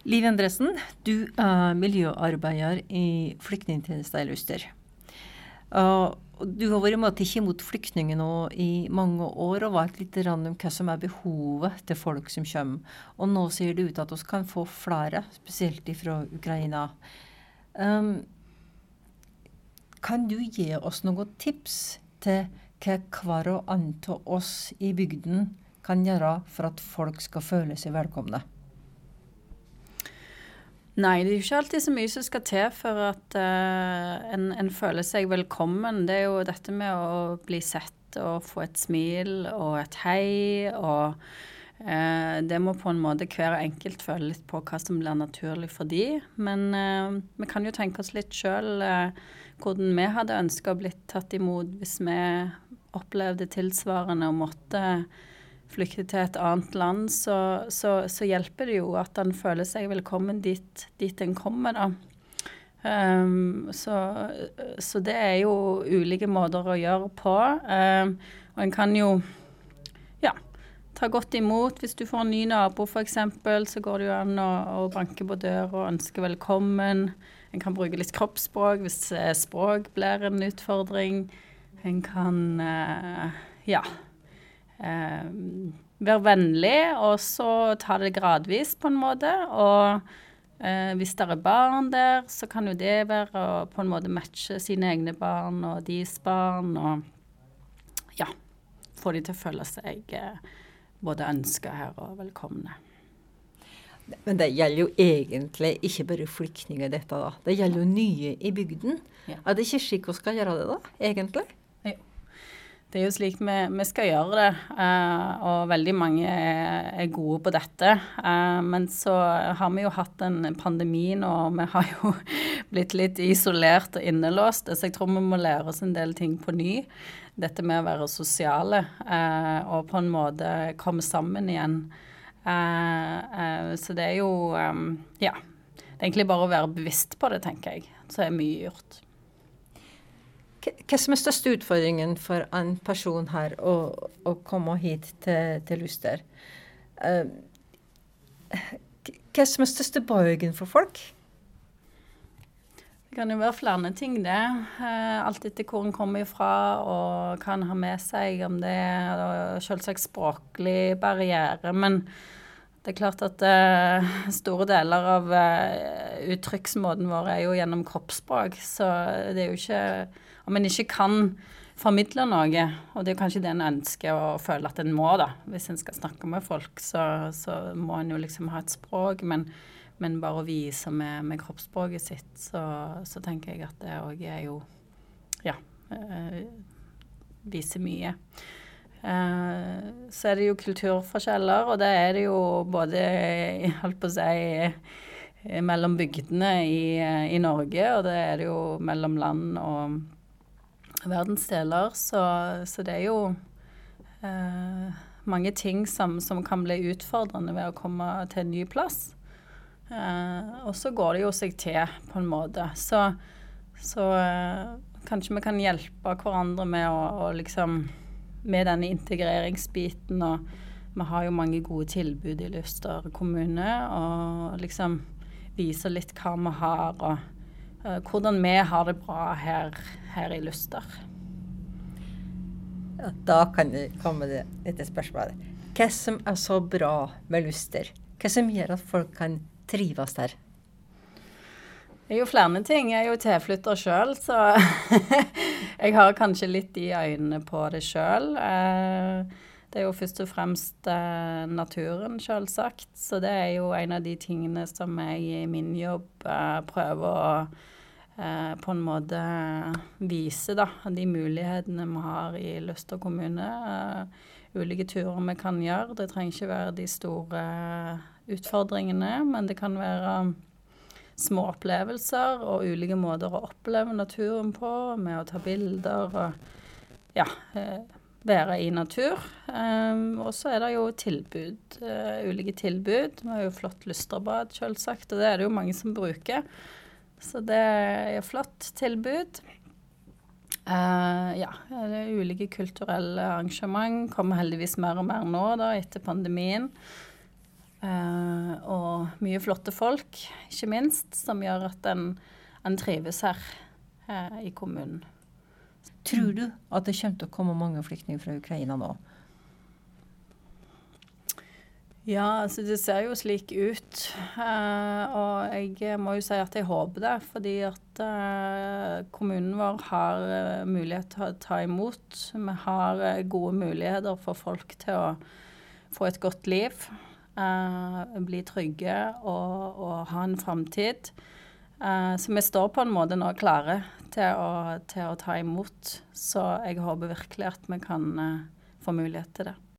Liv Endresen, du miljøarbeider i flyktningtjenesten i Luster. Du har vært med å tikke mot flyktninger nå i mange år og vært litt om hva som behovet til folk som kommer. Og nå ser det ut at vi kan få flere, spesielt fra Ukraina. Kan du gi oss noen tips til hva hver og annen av oss i bygden kan gjøre for at folk skal føle seg velkomne? Nei, det er jo ikke alltid så mye som skal til for at en føler seg velkommen. Det er jo dette med å bli sett og få et smil og et hei, og det må på en måte hver enkelt føle litt på hva som blir naturlig for de. Men vi kan jo tenke oss litt selv hvordan vi hadde ønsket å bli tatt imot hvis vi opplevde tilsvarende og måtte flykte til et annet land, så hjelper det jo at han føler seg velkommen dit en kommer da. Så det er jo ulike måter å gjøre på, og en kan jo ta godt imot. Hvis du får en ny nabo for eksempel, så går det jo an å banke på dør og ønske velkommen. En kan bruke litt kroppsspråk hvis språk blir en utfordring. En kan, være vennlig, og så ta det gradvis på en måte, og hvis det er barn der, så kan jo det være å på en måte matche sine egne barn og deres barn, og få de til å føle seg både ønsket her og velkomne. Men det gjelder jo egentlig ikke bare flyktninger dette da. Det gjelder jo nye i bygden. Ja. Er det ikke slik vi skal gjøre det da, egentlig? Det er jo slik vi skal gjøre det, og veldig mange er gode på dette. Men så har vi jo hatt en pandemi nå, og vi har jo blitt litt isolert og innelåst, så jeg tror vi må lære oss en del ting på ny. Dette med å være sosiale, og på en måte komme sammen igjen. Så det er jo, det er egentlig bare å være bevisst på det, tenker jeg. Så er mye gjort. Hva som er største utfordringen for en person her å komme hit til Luster? Hva som er største bøygen for folk? Det kan jo være flere ting det. Alt etter hvor en kommer ifra og hva en har med seg, om det er selvsagt språklig barriere, men det er klart at store deler av uttrykksmåten vår er jo gjennom kroppsspråk, så det er jo ikke, om en ikke kan formidle noe, og det er kanskje det en ønsker å føle at en må da, hvis en skal snakke med folk, så må en jo liksom ha et språk, men bare å vise med kroppsspråket sitt, så tenker jeg at det også er jo, viser mye. Så er det jo kulturforskjeller, og det er det jo både, holdt på å si, mellom bygdene i Norge, og det er det jo mellom land og verdensdeler, så det er jo mange ting som kan bli utfordrende ved å komme til en ny plass. Og så går det jo seg til på en måte, så kanskje vi kan hjelpe hverandre med å liksom med denne integreringsbiten, og vi har jo mange gode tilbud i Luster kommune, og liksom vise litt hva vi har, og hvordan vi har det bra her i Luster. Ja, da kan det komme dette spørsmålet. Hva som er så bra med Luster? Hva som gjør at folk kan trives der? Det er jo flere ting. Jeg er jo tilflytter selv, så jeg har kanskje litt i øynene på det selv. Det er jo først og fremst naturen, selvsagt. Så det er jo en av de tingene som jeg i min jobb prøver å på en måte vise da, de mulighetene vi har i Luster kommune. Ulike turer vi kan gjøre. Det trenger ikke være de store utfordringene, men det kan være små opplevelser og ulike måter å oppleve naturen på, med å ta bilder og være i natur. Og så er det jo tilbud, ulike tilbud. Vi har jo flott Lusterbad, selvsagt, og det er det jo mange som bruker. Så det er jo flott tilbud. Det er ulike kulturelle arrangement, kommer heldigvis mer og mer nå da, etter pandemien. og mye flotte folk, ikke minst, som gjør at en trives her i kommunen. Tror du at det kommer til å komme mange flyktninger fra Ukraina nå? Ja, altså det ser jo slik ut, og jeg må jo si at jeg håper det, fordi at kommunen vår har mulighet til å ta imot. Vi har gode muligheter for folk til å få et godt liv, bli trygge og ha en fremtid. Så vi står på en måte nå klare til å ta imot, så jeg håper virkelig at vi kan få mulighet til det.